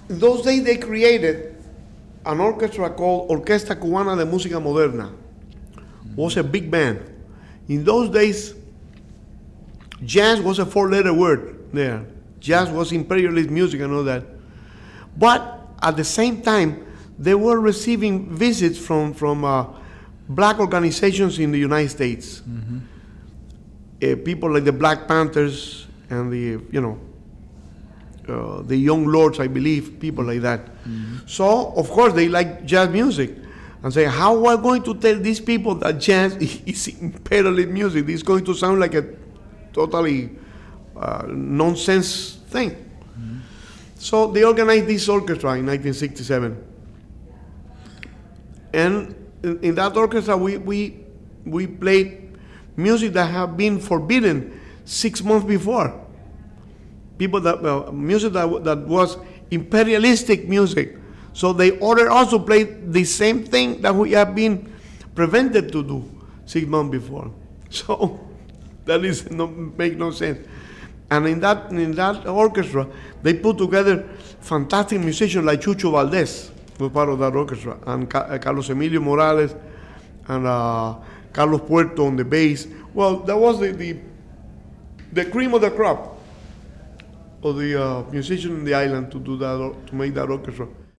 in those days they created an orchestra called Orquesta Cubana de Música Moderna. Was a big band. In those days, jazz was a four-letter word there. Jazz was imperialist music and all that. But at the same time, they were receiving visits from black organizations in the United States. People like the Black Panthers and the Young Lords, I believe, people like that. So, of course, they like jazz music. And say, how are we going to tell these people that jazz is imperialist music? This is going to sound like a totally nonsense thing. So they organized this orchestra in 1967. And in that orchestra, we played music that had been forbidden 6 months before. Music that was imperialistic music. So they ordered us to play the same thing that we have been prevented to do 6 months before. So that make no sense. And in that orchestra, they put together fantastic musicians like Chucho Valdés, who was part of that orchestra, and Carlos Emilio Morales, and Carlos Puerto on the bass. Well, that was the cream of the crop of the musicians in the island to do that, to make that orchestra.